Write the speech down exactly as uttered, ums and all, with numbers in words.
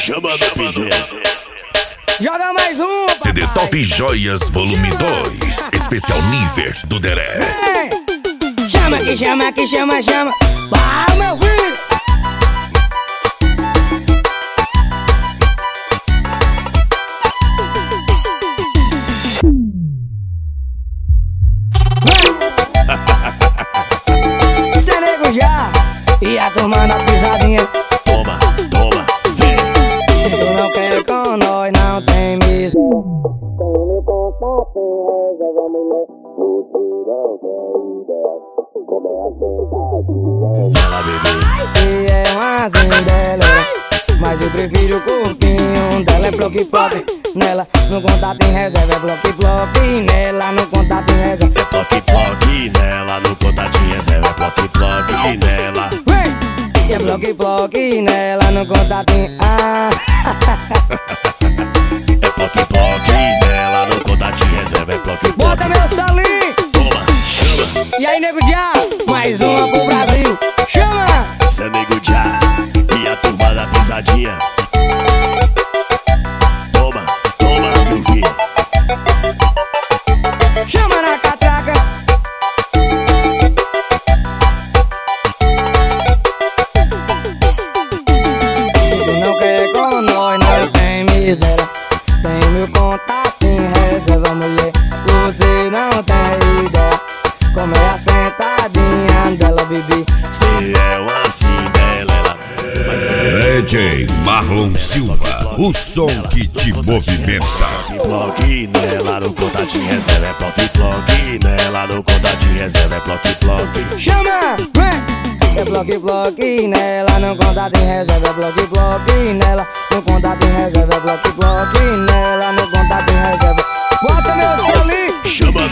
Chama no piseiro. Joga mais um, papai. C D Top Joias Volume dois, especial nível do Deré. Chama que chama que chama, chama. Vai, meu filho. Cê nego já. E a turma na pisadinha. Toma, toma, vem. Se tu não quer com nós, não tem miséria. Tem meu contato, reserva mulher. Você não tem ideia como é a sentadinha. Ela bebê. Se é uma cindelera, mas eu prefiro o corpinho dela. É bloque ploque, nela no contato em reserva. É bloque ploque, nela no contato em reserva. É ploque, ploque nela, no contatinho reserva. É ploque, ploque nela. É bloque ploque nela no contato em ah. É ploque, ploque nela, no contatinho reserva. É ploque, Bota ploque. meu salinho. Toma, chama. E aí, nego já, mais uma pro Brasil. Chama! Cê é nego já. E a turma da pisadinha. Toma, toma, meu filho. Chama na catraca. Se tu não quer com nós, não tem miséria. Tem meu contato em reserva, mulher. Você não tem ideia como é a sentadinha dela, bebê. Se é uma cinderela, mas é D J Marlon Silva, o som que te movimenta. ploque nela, no contatinho reserva. É ploque, ploque nela, no contatinho reserva. É ploque, ploque. Chama! Vem! É bloque, bloque nela, no contato em reserva. É bloque, bloque nela, no contato em reserva. É bloque, bloque nela, no contato em reserva. Bota meu salinho. Chama